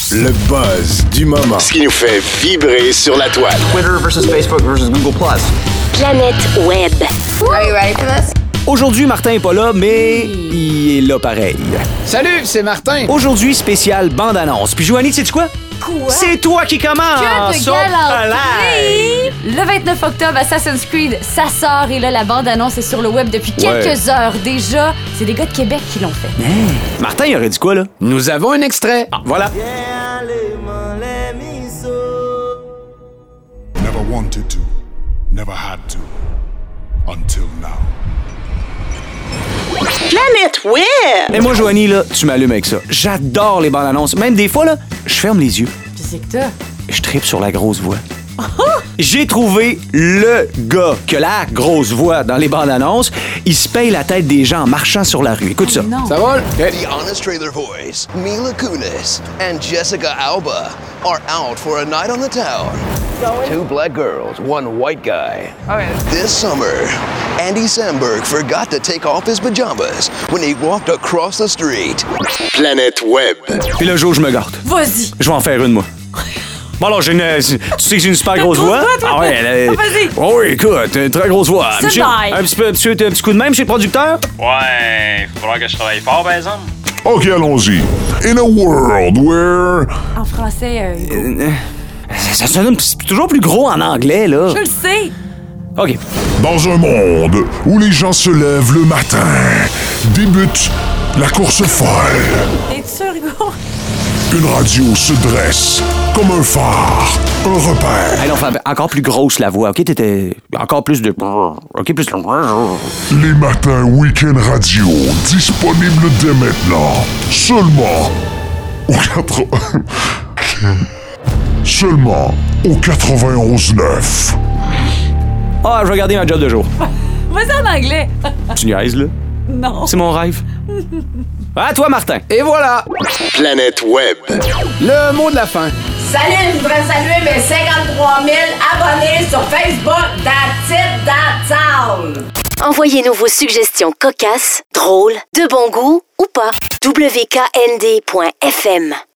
Le buzz du moment. Ce qui nous fait vibrer sur la toile. Twitter versus Facebook versus Google+. Planète Web. Are you ready for this? Aujourd'hui, Martin est pas là, mais il est là pareil. Salut, c'est Martin. Aujourd'hui, spécial bande-annonce. Puis Joanie, sais-tu quoi? Quoi? C'est toi qui commence! Que de galanterie! Le 29 octobre, Assassin's Creed, ça sort et là, la bande-annonce est sur le web depuis quelques heures déjà. C'est des gars de Québec qui l'ont fait. Martin, il aurait dit quoi, là? Nous avons un extrait. Ah, voilà. Never wanted to, never had to, until now. Planète Web. Et moi, Joanie, là, tu m'allumes avec ça. J'adore les bandes-annonces. Même des fois, là, je ferme les yeux. Qu'est-ce que t'as? Je tripe sur la grosse voix. J'ai trouvé le gars qui a la grosse voix dans les bandes-annonces. Il se paye la tête des gens en marchant sur la rue. Écoute ça. Non. Ça va? The Honest Trailer Voice, Mila Kunis, and Jessica Alba are out for a night on the town. Two black girls, one white guy. Okay. This summer, Andy Samberg forgot to take off his pajamas when he walked across the street. Planète Web. Puis là, Joe, je me garde. Vas-y. Je vais en faire une, moi. Bon, alors, tu sais que j'ai une super grosse voix? Ah ouais, Vas-y. Oh oui, écoute, une très grosse voix. C'est Monsieur, nice. un petit coup de main, monsieur le producteur? Ouais, il faudra que je travaille fort, par exemple. Ok, allons-y. In a world where... En français, Hugo. Ça sonne toujours plus gros en anglais, là. Je le sais. OK. Dans un monde où les gens se lèvent le matin, débute la course folle. Es-tu sûr, Hugo? Une radio se dresse comme un phare, un repère. Hey, non, enfin, encore plus grosse la voix, OK? T'étais encore plus de... OK, plus... Les matins Week-end Radio, disponible dès maintenant. Seulement au 91.9. Ah, je vais garder ma job de jour. Vas-y en anglais. Tu niaises, là? Non. C'est mon rêve. À toi, Martin. Et voilà, Planète Web. le mot de la fin. Salut, je voudrais saluer mes 53 000 abonnés sur Facebook. That's it, that's all. Envoyez-nous vos suggestions cocasses, drôles, de bon goût ou pas. wknd.fm